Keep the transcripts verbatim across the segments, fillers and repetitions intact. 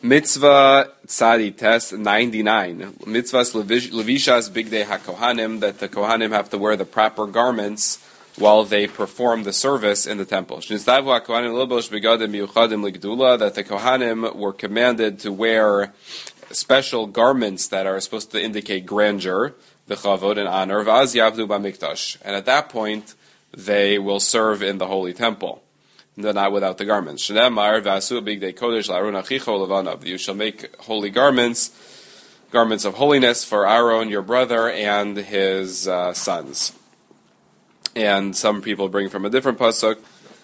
Mitzvah Tzadi Test ninety-nine. Mitzvahs Levishas Bigdei HaKohanim, that the Kohanim have to wear the proper garments while they perform the service in the temple. That the Kohanim were commanded to wear special garments that are supposed to indicate grandeur, v'chavod, and honor, v'az yavdu b'mikdash. And at that point, they will serve in the holy temple. No, not without the garments. You shall make holy garments, garments of holiness for Aaron, your brother, and his uh, sons. And some people bring from a different pasuk,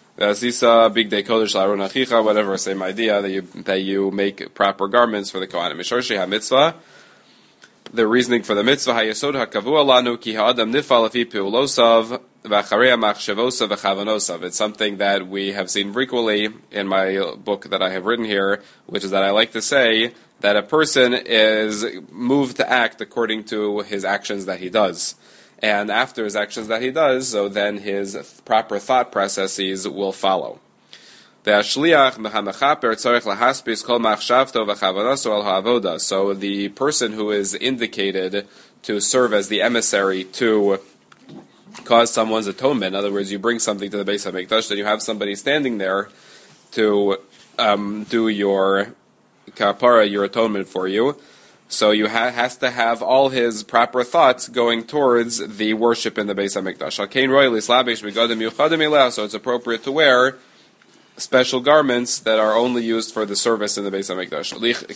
whatever, same idea, that you that you make proper garments for the Kohanim. Mitzvah. The reasoning for the mitzvah, hayesod hakavu lanu ki ha'adam nifal afi piulosav v'acharei machshevosav v'chavanosav. It's something that we have seen frequently in my book that I have written here, which is that I like to say that a person is moved to act according to his actions that he does. And after his actions that he does, so then his proper thought processes will follow. So the person who is indicated to serve as the emissary to cause someone's atonement, in other words, you bring something to the Beis HaMikdash, then you have somebody standing there to um, do your kapara, your atonement for you. So you ha- has to have all his proper thoughts going towards the worship in the Beis HaMikdash. So it's appropriate to wear special garments that are only used for the service in the Beis HaMikdash.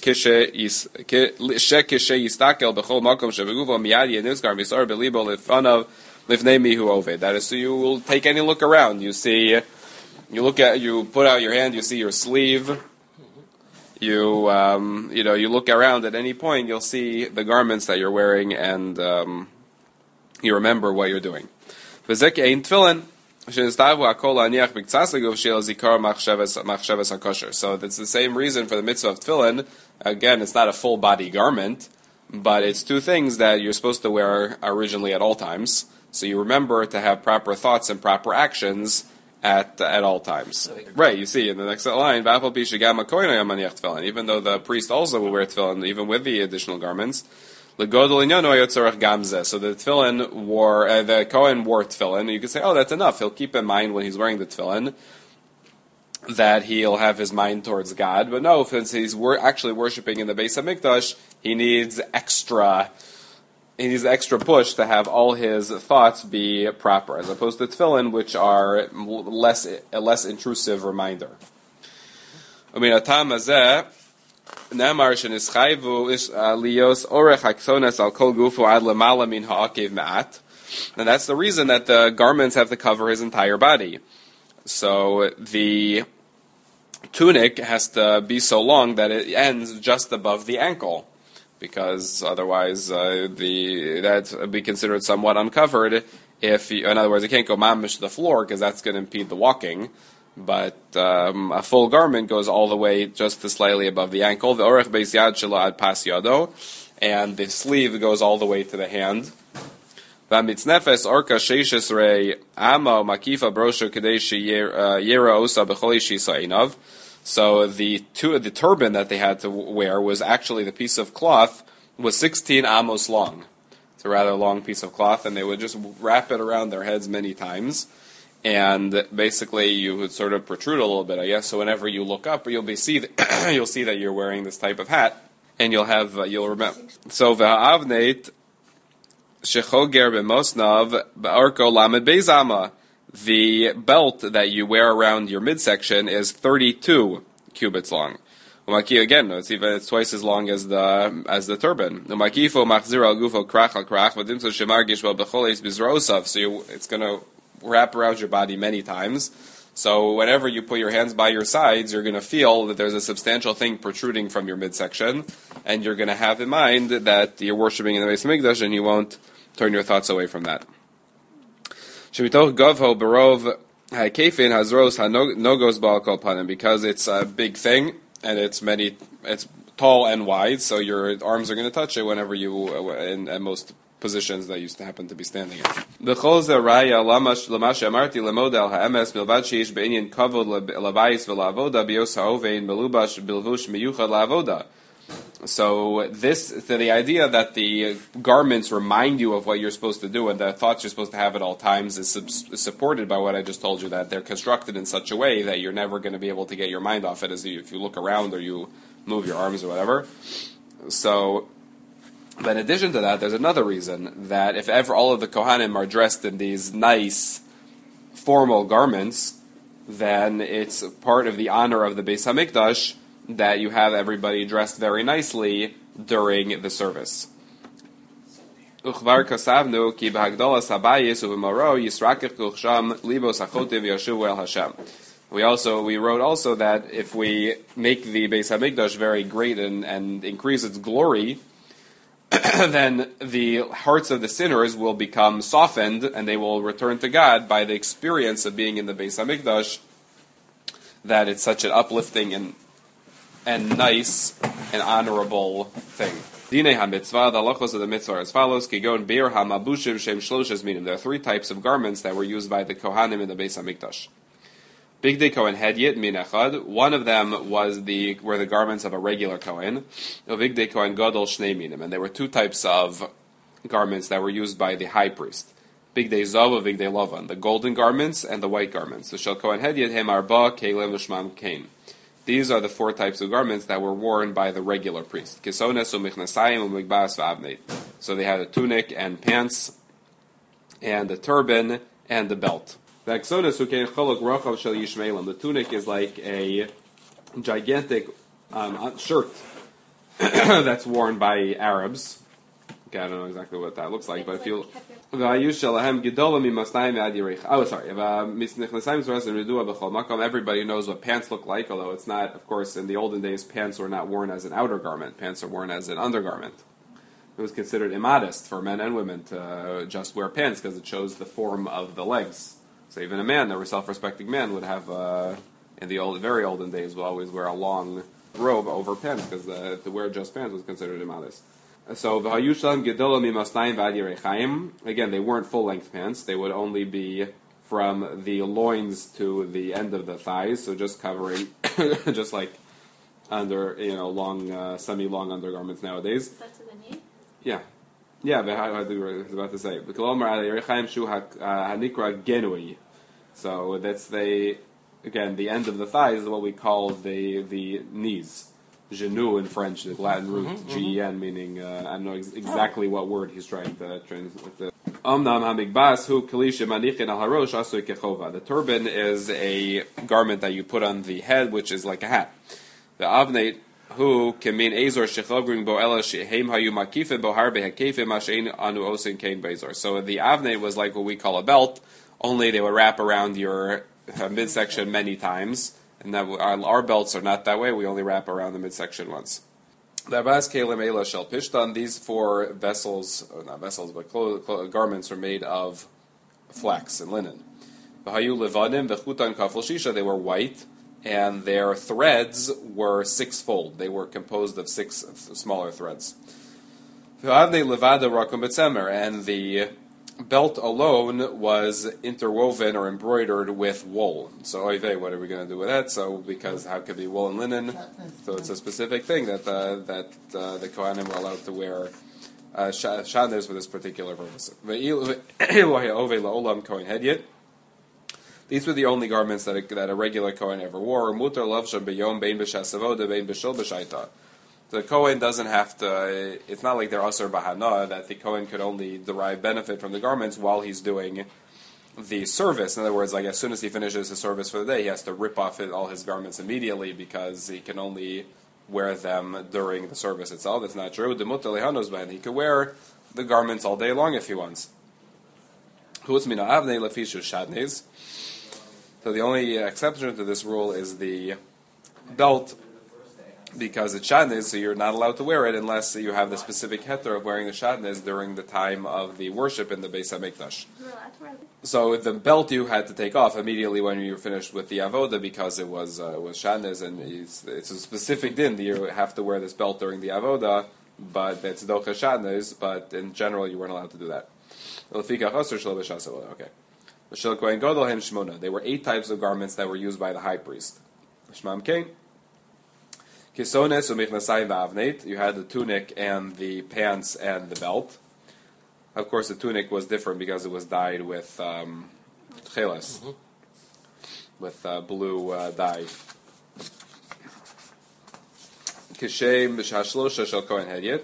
That is, so you will take any look around. You see, you look at, you put out your hand, you see your sleeve. You, um, you know, you look around at any point, you'll see the garments that you're wearing, and um, you remember what you're doing. So that's the same reason for the mitzvah of tefillin. Again, it's not a full body garment, but it's two things that you're supposed to wear originally at all times. So you remember to have proper thoughts and proper actions at at all times. Right, you see in the next line, even though the priest also will wear tefillin, even with the additional garments. So the tefillin wore, uh, the Kohen wore tefillin. You could say, oh, that's enough. He'll keep in mind when he's wearing the tefillin that he'll have his mind towards God. But no, since he's wor- actually worshiping in the Beis HaMikdash, he needs extra, he needs extra push to have all his thoughts be proper, as opposed to tefillin, which are less a less intrusive reminder. I mean, atam hazeh. And that's the reason that the garments have to cover his entire body. So the tunic has to be so long that it ends just above the ankle, because otherwise uh, the that would be considered somewhat uncovered. If you, in other words, it can't go mamish to the floor because that's going to impede the walking. But um, a full garment goes all the way just to slightly above the ankle. The orech beis yad shelo ad pas yado, and the sleeve goes all the way to the hand. V'mitznefes orka sheishes rei amo makifa brosho kadei sheyera osa b'chol yishisa einav. So the tu- the turban that they had to wear was actually the piece of cloth was sixteen amos long. It's a rather long piece of cloth, and they would just wrap it around their heads many times. And basically, you would sort of protrude a little bit, I guess. So whenever you look up, you'll be see that you'll see that you're wearing this type of hat, and you'll have uh, you'll remember. So v'ha'avneit shechoger b'mosnav ba'arko lamed beizama. The belt that you wear around your midsection is thirty-two cubits long. Umaki, again, it's even it's twice as long as the as the turban. Umakifo machzir al gufo krach al krach v'dimso shemargish well b'choles bizrosav. So you, it's going to wrap around your body many times. So whenever you put your hands by your sides, you're going to feel that there's a substantial thing protruding from your midsection, and you're going to have in mind that you're worshiping in the Beis HaMikdash, and you won't turn your thoughts away from that. Because it's a big thing, and it's many, it's tall and wide, so your arms are going to touch it whenever you, in, in most positions that used to happen to be standing in. B'chol ze raya lamash lamash amarti lemodel ha'emes milvad sheish be'inyan kavod lebayis v'la'avoda b'yos ha'ovein melubash bilvush miyuchad la'avoda. So this, so the idea that the garments remind you of what you're supposed to do and the thoughts you're supposed to have at all times is, sub- is supported by what I just told you, that they're constructed in such a way that you're never going to be able to get your mind off it as you, if you look around or you move your arms or whatever. So, but in addition to that, there's another reason that if ever all of the Kohanim are dressed in these nice, formal garments, then it's part of the honor of the Beis HaMikdash that you have everybody dressed very nicely during the service. We also we wrote also that if we make the Beis HaMikdash very great and, and increase its glory, then the hearts of the sinners will become softened and they will return to God by the experience of being in the Beis HaMikdash, that it's such an uplifting and and nice and honorable thing. Dinei HaMitzvah, the halachos of the mitzvah are as follows: Kigon bir hamabushim shem shloshes minim. There are three types of garments that were used by the Kohanim in the Beis HaMikdash. Bigdei Kohen Hedyet min echad. One of them was the were the garments of a regular Kohen. Bigdei Kohen Gadol shnei minim. And there were two types of garments that were used by the high priest. Bigdei Zav, Bigdei Lavan, the golden garments and the white garments. So shel Kohen Hedyet hem arba kelim l'shmam kain. These are the four types of garments that were worn by the regular priest. Kisones u'michnasayim u'migbas v'avnei. So they had a tunic and pants, and a turban, and the belt. The tunic is like a gigantic um, shirt that's worn by Arabs. Okay, I don't know exactly what that looks like, but if you... Oh, sorry. Everybody knows what pants look like, although it's not, of course, in the olden days, pants were not worn as an outer garment. Pants are worn as an undergarment. It was considered immodest for men and women to uh, just wear pants because it shows the form of the legs. So even a man, a self-respecting man, would have, uh, in the old, very olden days, would always wear a long robe over pants because uh, to wear just pants was considered immodest. So, again, they weren't full-length pants. They would only be from the loins to the end of the thighs, so just covering, just like under, you know, long, uh, semi-long undergarments nowadays. Is that to the knee? Yeah. Yeah, I was about to say. So that's the, again, the end of the thighs is what we call the the knees. Genou in French, the Latin root, mm-hmm, G E N, meaning, uh, I don't know ex- exactly what word he's trying to translate. The turban is a garment that you put on the head, which is like a hat. The avnei, who can mean Azor shechavring bo ela shehem hayu makifim bo harbe hakefim mashein anu osin kain bezor. So the avnei was like what we call a belt, only they would wrap around your uh, midsection many times. And that our, our belts are not that way. We only wrap around the midsection once. These four vessels, or not vessels, but clo- clo- garments are made of flax and linen. They were white, and their threads were sixfold. They were composed of six smaller threads. And the belt alone was interwoven or embroidered with wool. So, oy vey, what are we going to do with that? So, because how could be wool and linen? So, it's a specific thing that uh, that uh, the Kohanim were allowed to wear uh, shanders for this particular purpose. These were the only garments that a, that a regular Kohen ever wore. The Kohen doesn't have to, it's not like they're Asur Bahana, that the Kohen could only derive benefit from the garments while he's doing the service. In other words, like as soon as he finishes his service for the day, he has to rip off it, all his garments immediately because he can only wear them during the service itself. It's not true. He could wear the garments all day long if he wants. So the only exception to this rule is the belt, because it's shadnez, so you're not allowed to wear it unless you have the specific heter of wearing the shadnez during the time of the worship in the Beis HaMikdash. So the belt you had to take off immediately when you were finished with the avoda because it was uh, was shadnez, and it's, it's a specific din that you have to wear this belt during the avoda but it's docha shatnez. But in general, you weren't allowed to do that. Okay. There were eight types of garments that were used by the high priest. You had the tunic and the pants and the belt. Of course, the tunic was different because it was dyed with um, cheles, mm-hmm. with uh, blue uh, dye. Kishem b'shashlosha shel kohen hedyet,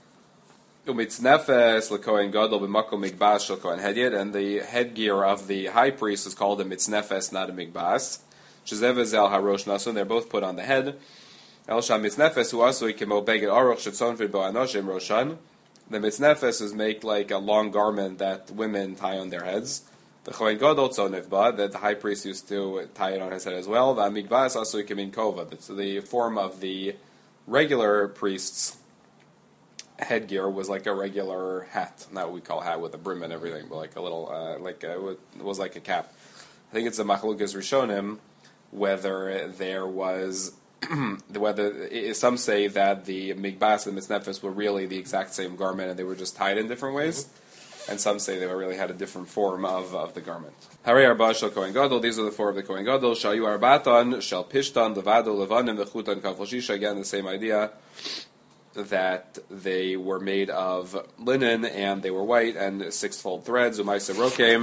umitznefes lekohen gadol b'makom mikbas shel kohen hedyet, and the headgear of the high priest is called a mitznefes, not a mikbas. Shezevezel harosh nasun. They're both put on the head. El sham mitznefes hu asui kemo beged aruch shetzonfid bo anoshim roshan. The mitznefes is make like a long garment that women tie on their heads. The kohen gadol tzonifba, that the high priest used to tie it on his head as well. The mikbas asui kemin kova. That's the form of the regular priest's headgear was like a regular hat, not what we call hat with a brim and everything, but like a little, uh, like a, it was like a cap. I think it's a machlukas rishonim whether there was whether some say that the mikbas and mitznefes were really the exact same garment and they were just tied in different ways, mm-hmm. and some say they really had a different form of, of the garment. Harei arba shel kohen gadol. These are the four of the kohen gadol. Shayu arbatan shel pishtan levado levanim vechutan kafel shisha. Again, the same idea that they were made of linen and they were white and six-fold threads. Umayse rokem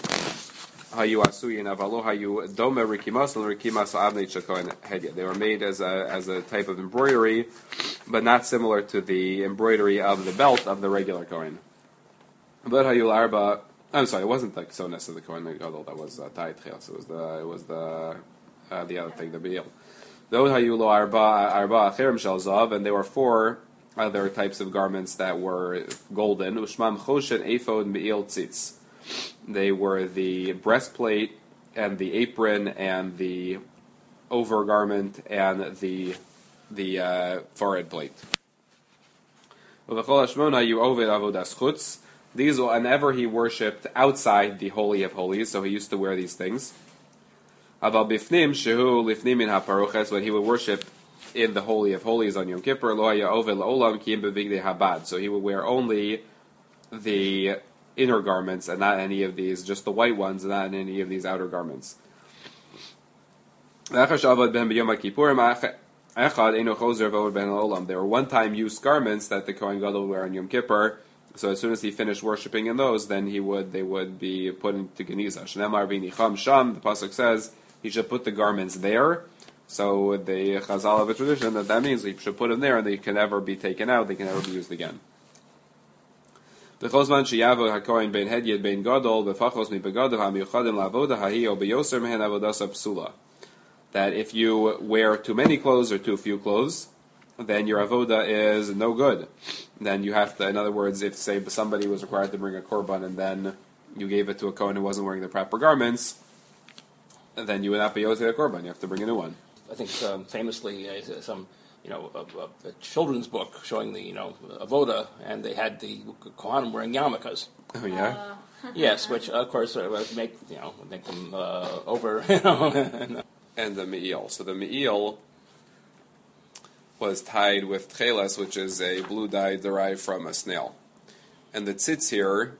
hayu asuyin avalo hayu dome rikimas and rikimas avnei shel kohen hedyet. They were made as a as a type of embroidery, but not similar to the embroidery of the belt of the regular kohen. But hayu arba. I'm sorry, it wasn't the ksones of the kohen gadol that was uh, tied chelas. It was the it was the uh, the other thing, the beil. Those hayu lo arba arba acherim shel zav, and there were four other types of garments that were golden. Ushmam choshen ephod me'il tzitz. They were the breastplate and the apron and the overgarment and the the uh, forehead plate. Uvechol hashmona hayu oved avodas chutz. These, whenever he worshipped outside the Holy of Holies, so he used to wear these things. Aval bifnim shehu lifnim min haparuches, when he would worship in the Holy of Holies on Yom Kippur, lo haya oved la'olam ki im bevigdei habad. So he would wear only the inner garments and not any of these, just the white ones, and not any of these outer garments. There were one-time use garments that the Kohen Gadol would wear on Yom Kippur. So as soon as he finished worshiping in those, then he would they would be put into Geniza. Shnemar v'nicham sham. The pasuk says he should put the garments there. So the Chazal have a tradition that that means he should put them there, and they can never be taken out. They can never be used again. V'chozman sheyavo hakohen ben hedyet ben gadol v'fachos mi begadol hamiyuchadim la'avoda hahi o beyoser mehen avodasa psula. That if you wear too many clothes or too few clothes, then your avoda is no good. Then you have to, in other words, if say somebody was required to bring a korban and then you gave it to a kohen who wasn't wearing the proper garments, then you would not be owed to the korban. You have to bring a new one. I think um, famously uh, some, you know, a, a, a children's book showing the, you know, avoda, and they had the kohanim wearing yarmulkes. Oh yeah. Uh. Yes, which of course uh, would make you know make them uh, over. You know. And the me'il. So the me'il was tied with tcheles, which is a blue dye derived from a snail, and the tzitz here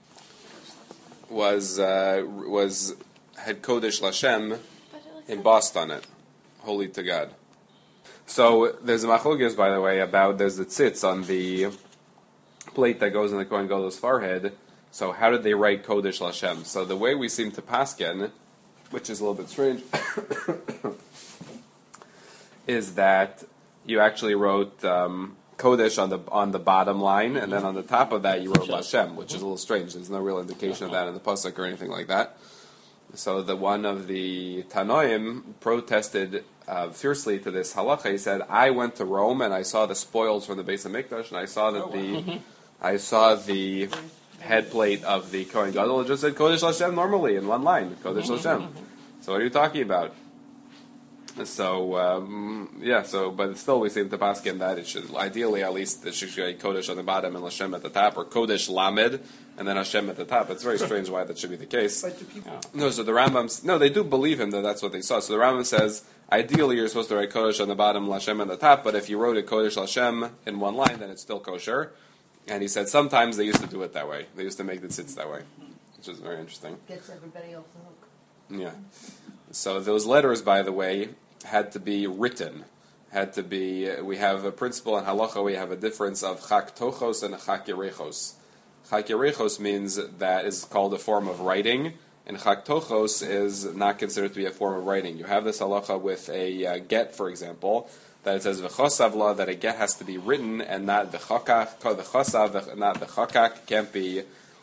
was uh, was had kodesh lashem embossed on it, holy to God. So there's a machlokes, by the way, about there's the tzitz on the plate that goes in the Kohen Gadol's forehead. So how did they write kodesh lashem? So the way we seem to paskin, which is a little bit strange, is that you actually wrote um, Kodesh on the on the bottom line, and then on the top of that you wrote Lashem, which is a little strange. There's no real indication of that in the pasuk or anything like that. So the one of the Tanoim protested uh, fiercely to this halacha. He said, "I went to Rome and I saw the spoils from the Beis Hamikdash, and I saw that the I saw the head plate of the Kohen Gadol. It just said Kodesh Lashem normally in one line, Kodesh Lashem. So what are you talking about?" So um, yeah, so but still we seem to paskin that it should ideally at least it should be Kodesh on the bottom and Lashem at the top, or Kodesh Lamed and then Hashem at the top. It's very strange why that should be the case. But do people? No, so the Rambam no, they do believe him that that's what they saw. So the Rambam says Ideally, you're supposed to write Kodesh on the bottom, Lashem on the top, but if you wrote it Kodesh Lashem in one line, then it's still kosher. And he said sometimes they used to do it that way. They used to make the tzitz that way, which is very interesting. Gets everybody off the hook. Yeah. So those letters, by the way, had to be written. Had to be, we have a principle in halacha, we have a difference of chak tochos and chak yerechos. Chak yerechos means that is called a form of writing, and chak tochos is not considered to be a form of writing. You have this halacha with a uh, get, for example, that it says v'chosavla, that a get has to be written and not v'chokach, v'chosav, not v'chokach, can't be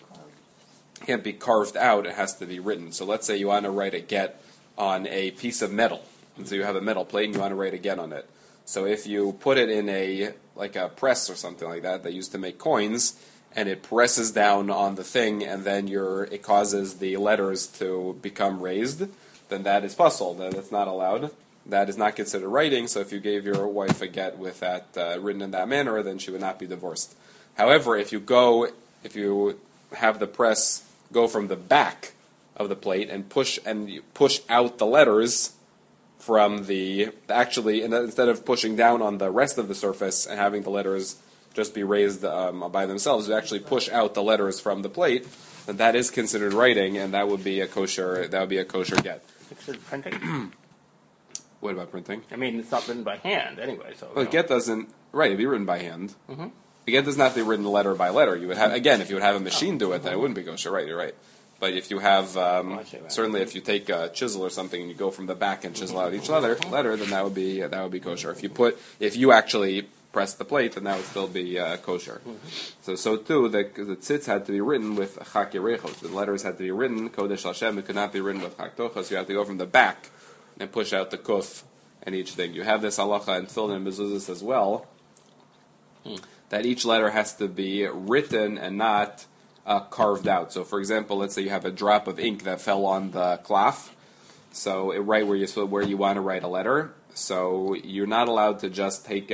can't be carved out, it has to be written. So let's say you want to write a get on a piece of metal, and so you have a metal plate and you want to write a get on it. So if you put it in a, like a press or something like that, they used to make coins, and it presses down on the thing, and then you're, it causes the letters to become raised, then that is puzzle, then that's not allowed. That is not considered writing, so if you gave your wife a get with that uh, written in that manner, then she would not be divorced. However, if you go, if you have the press go from the back of the plate and push and you push out the letters from the, actually, instead of pushing down on the rest of the surface and having the letters just be raised um, by themselves, you actually push out the letters from the plate, then that is considered writing, and that would be a kosher, that would be a kosher get. Considered printing? What about printing? I mean, it's not written by hand anyway, so... Well, the get doesn't, right, it'd be written by hand. Mm-hmm. The get does not have to be written letter by letter. You would have, again, if you would have a machine do it, then it wouldn't be kosher, right, you're right. But if you have, um, Oh, I see, right. certainly if you take a chisel or something and you go from the back and chisel out each letter, letter, then that would be that would be kosher. If you put, if you actually press the plate, then that would still be uh, kosher. So, so too, the, the tzitz had to be written with chak yerechos. The letters had to be written Kodesh Hashem. It could not be written with chak tochos. You have to go from the back and push out the kuf and each thing. You have this halacha in Tefillin and mezuzahs as well, Hmm. that each letter has to be written and not Uh, carved out. So, for example, let's say you have a drop of ink that fell on the cloth, so it, right where you where you want to write a letter. So you're not allowed to just take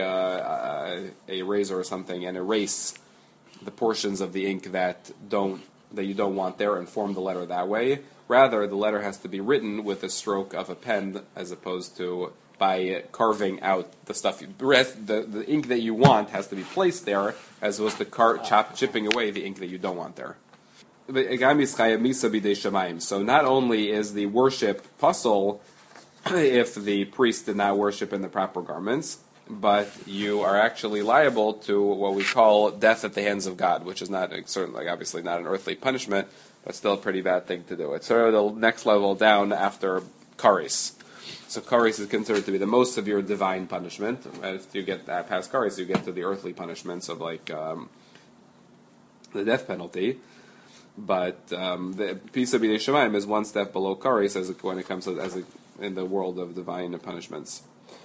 a, a, a razor or something and erase the portions of the ink that don't that you don't want there and form the letter that way. Rather, the letter has to be written with a stroke of a pen, as opposed to by carving out the stuff. You, the, the ink that you want has to be placed there, as opposed to car, chop, chipping away the ink that you don't want there. So not only is the worship puzzle if the priest did not worship in the proper garments, but you are actually liable to what we call death at the hands of God, which is not certainly, obviously not an earthly punishment, but still a pretty bad thing to do. It's sort of the next level down after karis. So karis is considered to be the most severe divine punishment. If you get uh, past karis, you get to the earthly punishments of like um, the death penalty. But um, the Pisa B'nei Shemaim is one step below karis as it, when it comes to as a, in the world of divine punishments.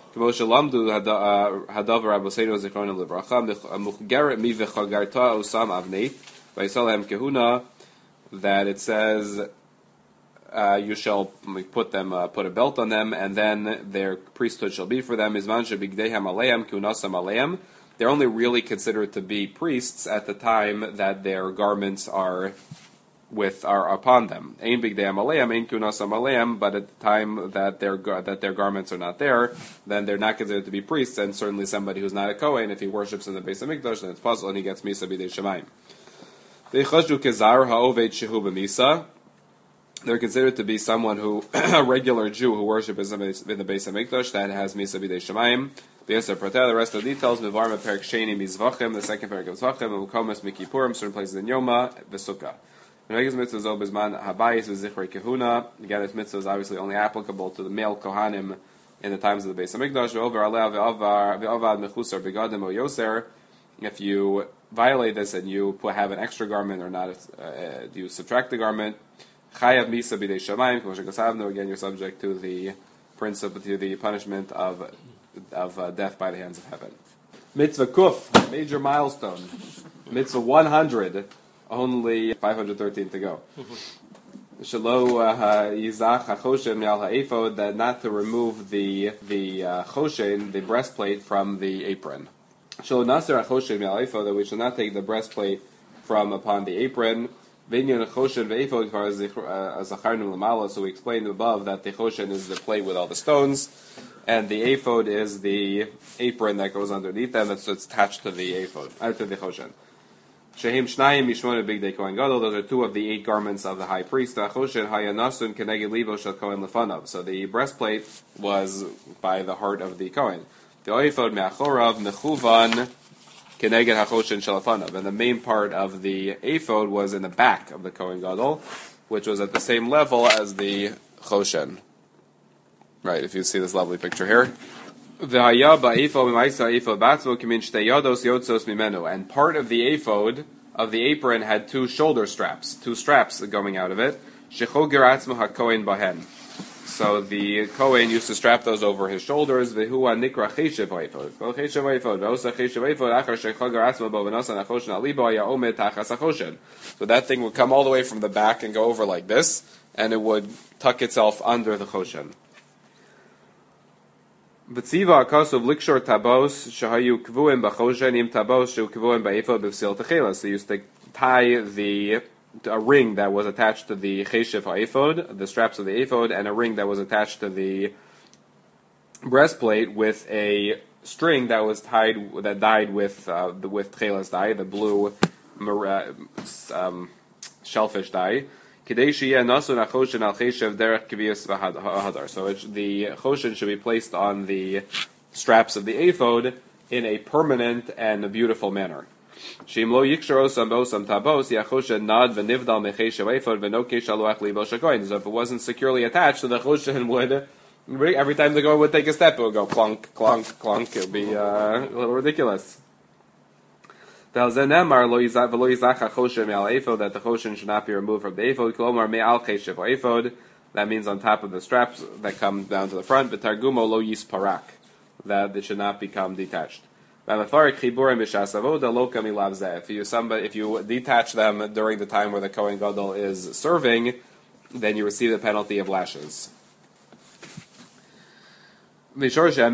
That it says uh, you shall put them uh, put a belt on them, and then their priesthood shall be for them. They're only really considered to be priests at the time that their garments are with are upon them. But at the time that their that their garments are not there, then they're not considered to be priests, and certainly somebody who's not a Kohen, if he worships in the Beis Hamikdash, then it's possible, and he gets Misa B'nei Shemaim. They're considered to be someone who, a regular Jew who worships in the Beis Hamikdash, that has Misa B'nei Shemaim. The rest of the details, Mivarma Perik Sheni Mizvachim, the second Perik of Zvachim, and Mukomas Mikipurim, certain places in Yoma, Vesukah. Again, this mitzvah is obviously only applicable to the male Kohanim in the times of the Beis Hamikdash. If you violate this and you put, have an extra garment or not, uh, do you subtract the garment? Chayav misa b'dei shamayim. Again, you're subject to the principle, to the punishment of of uh, death by the hands of heaven. Mitzvah Kuf, major milestone. Mitzvah one hundred. Only five hundred thirteen to go. Shalo yizach hachoshen me'al ha'ephod, that not to remove the the uh, choshen, the breastplate, from the apron. Shalo naser hachoshen me'al ha'ephod, that we shall not take the breastplate from upon the apron. Vinyan choshen ve'ephod as zacharnu l'mala. So we explained above that the choshen is the plate with all the stones. and the ephod is the apron that goes underneath them, that's it's attached to the ephod, uh, to the choshen. Shehim Shnayim Mishmona Big Day Kohen Gadol. Those are two of the eight garments of the high priest. Choshen Hayanasun Keneged Libo Shel Kohen Lefanav. So the breastplate was by the heart of the Kohen. The ephod Me'achorav Mechuvan Keneged HaChoshen Shel Lefanav. And the main part of the ephod was in the back of the Kohen Gadol, which was at the same level as the choshen. Right, if you see this lovely picture here. And part of the ephod of the apron had two shoulder straps, two straps going out of it. So the Kohen used to strap those over his shoulders. So that thing would come all the way from the back and go over like this, and it would tuck itself under the choshen. B'tziva akasav likshor tabos shahayu kvuim b'choshen im tabos shu kvuim b'ephod b'vsil techelas. They used to tie the a ring that was attached to the cheshev ha'ephod, the straps of the ephod, and a ring that was attached to the breastplate with a string that was tied that dyed with uh, the with techelas dye, the blue um, shellfish dye. So it's, the choshen should be placed on the straps of the ephod in a permanent and a beautiful manner. So if it wasn't securely attached, so the choshen would, every time the goy would take a step, it would go clunk, clunk, clunk. It would be uh, a little ridiculous. That the choshen should not be removed from the ephod. That means on top of the straps that come down to the front. But targumo lo yisparak, that it should not become detached. If you somebody, if you detach them during the time where the Kohen Gadol is serving, then you receive the penalty of lashes. Again,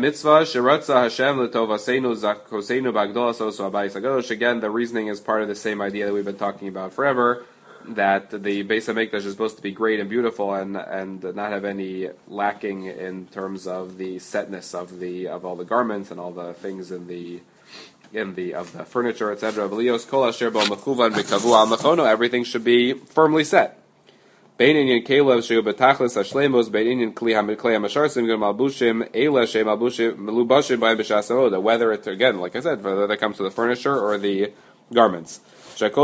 the reasoning is part of the same idea that we've been talking about forever, that the Beis HaMikdash is supposed to be great and beautiful and and not have any lacking in terms of the setness of the of all the garments and all the things in the in the of the furniture, et cetera. Everything should be firmly set. Whether it again, like I said, whether that comes to the furniture or the garments. It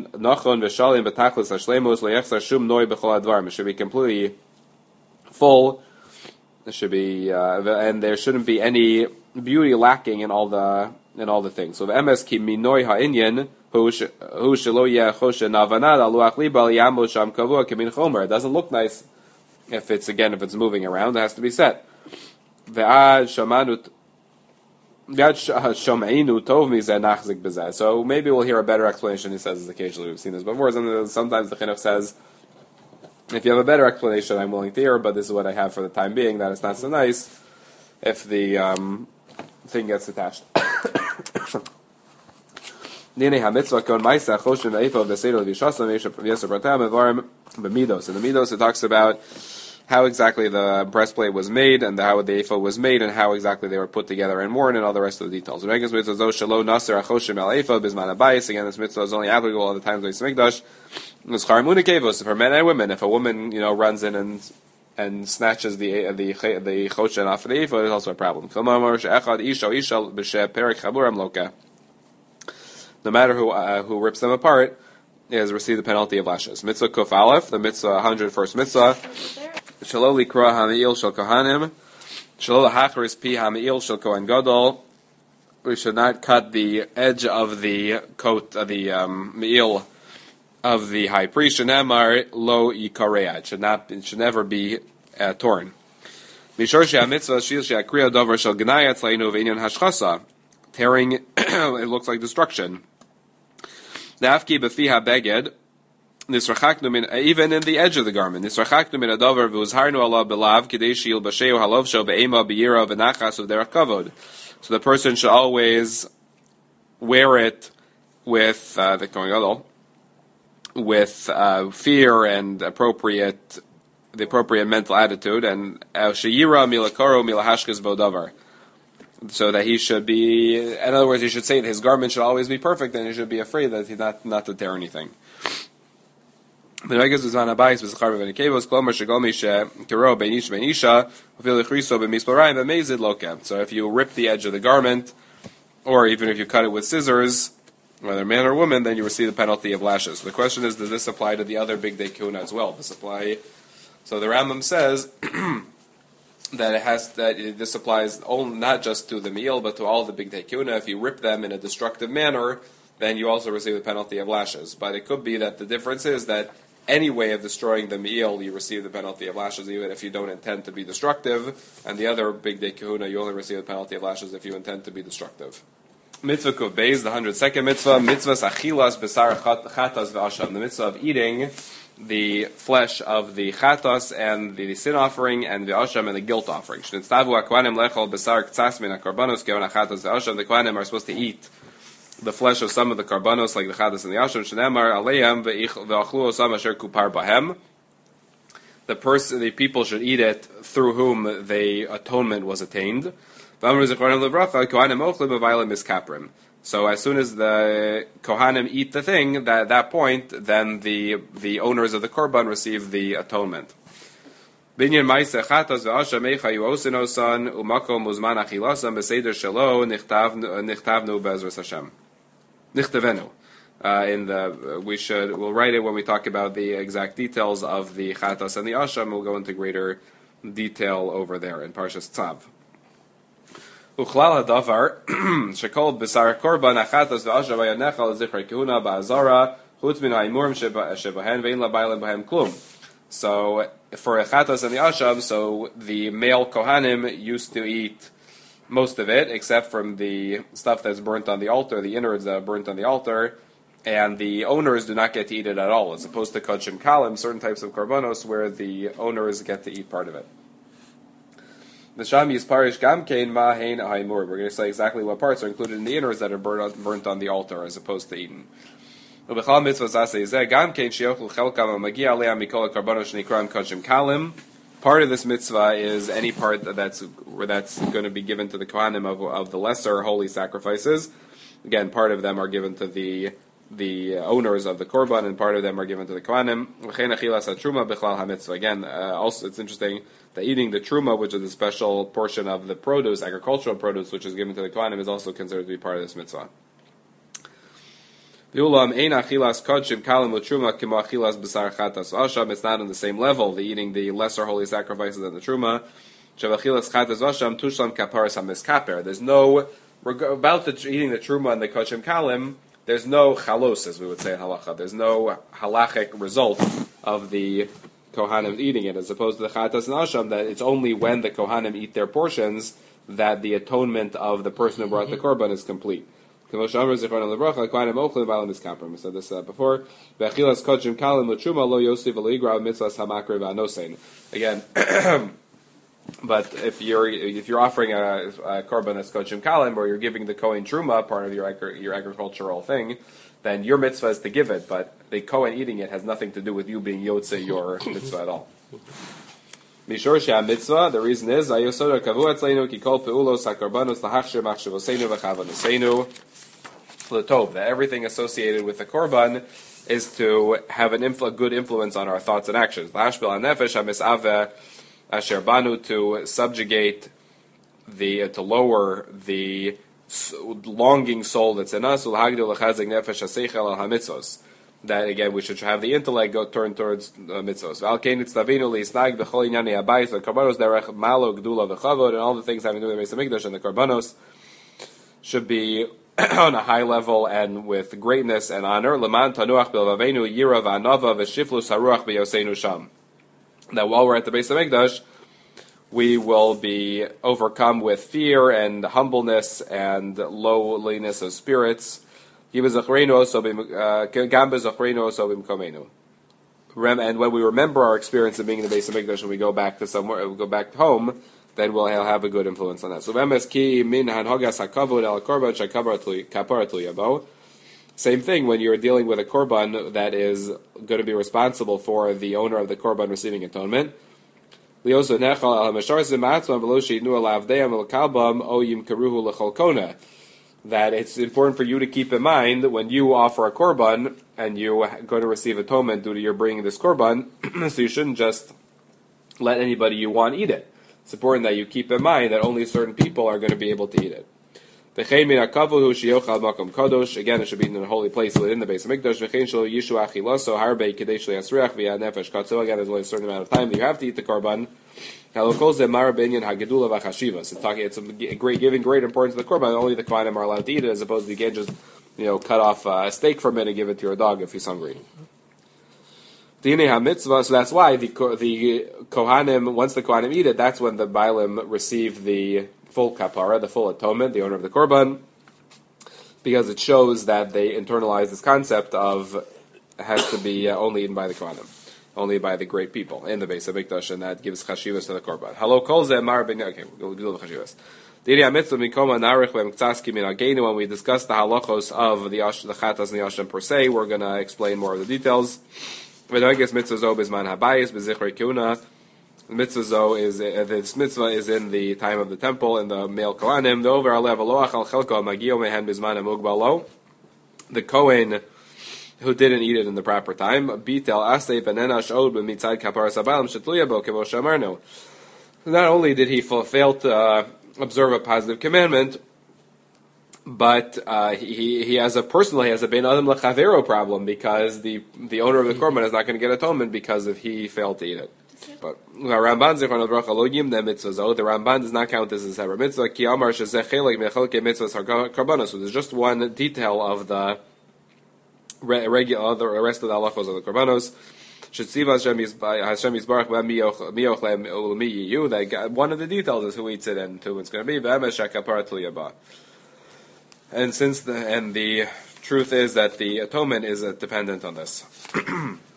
should be completely full. It should be, uh, and there shouldn't be any beauty lacking in all the in all the things. So the M S ki minoi ha'inyan. It doesn't look nice if it's again if it's moving around. It has to be set. So maybe we'll hear a better explanation. He says occasionally we've seen this before. Sometimes the chinuch says, if you have a better explanation, I'm willing to hear. But this is what I have for the time being. That it's not so nice if the um, thing gets attached. And the Midos, it talks about how exactly the breastplate was made and how the ephod was made and how exactly they were put together and worn and all the rest of the details. Again, this mitzvah is only applicable at the time of the Beis HaMikdash. For men and women, if a woman, you know, runs in and and snatches the the the choshen off of the ephod, it's also a problem. No matter who uh, who rips them apart, is receive the penalty of lashes. Mitzvah Kuf Aleph, the mitzvah one hundred first mitzvah. Shelo likra ha'me'il shel kohanim. Shelo lahachris pi ha'me'il shel kohen gadol. We should not cut the edge of the coat, of the um, me'il of the high priest. Shenemar lo yikareya. It should not. It should never be uh, torn. Mishor she'amitzvah shil she'akriya dover shel gnayat leinu v'inyan hashchasa. Tearing, it looks like destruction. Nafki befiha beged, nisrachaknu min, even in the edge of the garment. Nisrachaknu min adavar v'uzharnu Allah belav kidei shil b'sheu halov sho be'ema b'yira v'nachas v'derech kavod. So the person should always wear it with uh, the Kohen Gadol, with uh, fear and appropriate the appropriate mental attitude, and sheyira milakoro milahashkes bodavar, so that he should be, in other words, he should say that his garment should always be perfect, and he should be afraid that he's not not to tear anything. So if you rip the edge of the garment, or even if you cut it with scissors, whether man or woman, then you receive the penalty of lashes. The question is, does this apply to the other big day kuna as well? Does this apply? So the Rambam says that it has that this applies only, not just to the meal, but to all the big day kuna. If you rip them in a destructive manner, then you also receive the penalty of lashes. But it could be that the difference is that any way of destroying the meal, you receive the penalty of lashes, even if you don't intend to be destructive. And the other big day kahuna, you only receive the penalty of lashes if you intend to be destructive. Mitzvah Kuv Beis, the hundred second mitzvah, mitzvahs achilas besar chatas v'asham, the mitzvah of eating the flesh of the chatas and the sin offering and the asham and the guilt offering. Shnitztavu akwanim lechol besar ktsas min hakarbanos kevan hachatas v'asham. The kwanim are supposed to eat the flesh of some of the karbanos, like the chatas and the asham. Shneimar aleim ve'achlu osam asher kupar bahem. The person, the people should eat it through whom the atonement was attained. So as soon as the Kohanim eat the thing, that, at that point, then the the owners of the korban receive the atonement. Binyan ma'aseh chatas ve'asha meicha yuosinosan umakom uzman achilasam b'seder shelo nichtavnu be'ezras Hashem. Nichtavenu. Uh, in the uh, we should we'll write it when we talk about the exact details of the chatas and the asham. We'll go into greater detail over there in Parshas Tzav. Uchlal hadavar shekol b'sar korban achatas ve'asha v'yanechal zichrei kehuna ba'azara chutz min ha'imurim shebahen ve'in labaylim b'hem klum. So for achatas and the asham, so the male kohanim used to eat most of it, except from the stuff that's burnt on the altar, the innards that are burnt on the altar, and the owners do not get to eat it at all, as opposed to kodshim kalim, certain types of korbanos where the owners get to eat part of it. The Sham Yisparish Gamkein Mahain Ahaimur. We're going to say exactly what parts are included in the innards that are burnt, burnt on the altar as opposed to eaten. Part of this mitzvah is any part that's where that's going to be given to the Kohanim of, of the lesser holy sacrifices. Again, part of them are given to the the owners of the korban, and part of them are given to the Kohanim. Again, uh, also it's interesting that eating the truma, which is a special portion of the produce, agricultural produce, which is given to the Kohanim, is also considered to be part of this mitzvah. It's not on the same level, the eating the lesser holy sacrifices and the truma. There's no, about the eating the truma and the kochim kalim, there's no chalos, as we would say in halacha. There's no halachic result of the kohanim eating it, as opposed to the chatas and asham, that it's only when the kohanim eat their portions that the atonement of the person who brought the korban is complete. We said this uh, before. Again, but if you're if you're offering a, a korban as kochim kalim, or you're giving the kohen truma, part of your your agricultural thing, then your mitzvah is to give it. But the kohen eating it has nothing to do with you being yotze your mitzvah at all. Mishor she'ha mitzvah. The reason is ayosoda kavu atzleinu ki kol peulos hakorbanos lahachshir machshavosenu v'chavanosenu. Tov, that everything associated with the korban is to have an influ- good influence on our thoughts and actions. Lahashbil hanefesh hamisaveh asher banu, to subjugate the, uh, to lower the longing soul that's in us. Ulhagdil lechazek nefesh haseichel al hamitzos. That again, we should have the intellect go turn towards uh, mitzvos. Al kein nitztavinu liisnag b'chol inyani habayis v'korbanos derech malo gdula v'chavod, and all the things having to do with the Beis Hamikdash and the korbanos should be on a high level and with greatness and honor. Leman tanuach b'levavenu yira v'anava v'shiflus haruach b'yoseinu sham. That while we're at the Beis Hamikdash, we will be overcome with fear and humbleness and lowliness of spirits. And when we remember our experience of being in the Beis Hamikdash, when we go back to somewhere, we go back home, then we'll have a good influence on that. So, Same thing when you're dealing with a korban that is going to be responsible for the owner of the korban receiving atonement. That it's important for you to keep in mind when you offer a korban and you are going to receive atonement due to your bringing this korban, so you shouldn't just let anybody you want eat it. It's important that you keep in mind that only certain people are going to be able to eat it. Again, it should be in a holy place within the base of Mikdash. Again, there's only a certain amount of time that you have to eat the korban. It's talking. It's a great giving great importance to the korban. Only the kohanim are allowed to eat it, as opposed to you can't just, you know, cut off a steak from it and give it to your dog if he's hungry. So that's why the the kohanim, once the kohanim eat it, that's when the bailim receive the full kapara, the full atonement, the owner of the korban, because it shows that they internalize this concept of it has to be uh, only eaten by the kohanim, only by the great people in the base of Mikdash, and that gives chashivas to the korban. Hello, kol zeh mar ben. Okay, we'll do the chashivas. When we discuss the halachos of the ash, the chatas and the asham per se, we're going to explain more of the details. The mitzvah zo is uh, this mitzvah is in the time of the temple in the male kohanim. The over alev aloach al chelko magio mehen bizman amugbalo. The kohen who didn't eat it in the proper time, bitel asay benenash od b'mitzad kaparas abalim shetluya bo kevo shamarnu. Not only did he fail to uh, observe a positive commandment, but uh, he he has a personally has a ben adam lechavero problem, because the the owner of the korban is not going to get atonement because if he failed to eat it. But Ramban zichron bracha lo yim the mitzvah. The Ramban does not count this as a separate mitzvah. Ki amar shezeh chelik mechalkei mitzvahs karbanos. So there's just one detail of the regular, the rest of the halachos of the karbanos. Shetziva Hashem Yisbarach miyoch lehem ulmi yiyu. That one of the details is who eats it and who it's going to be. V'emes shakapara tuliyaba. And since the and the truth is that the atonement is uh, dependent on this.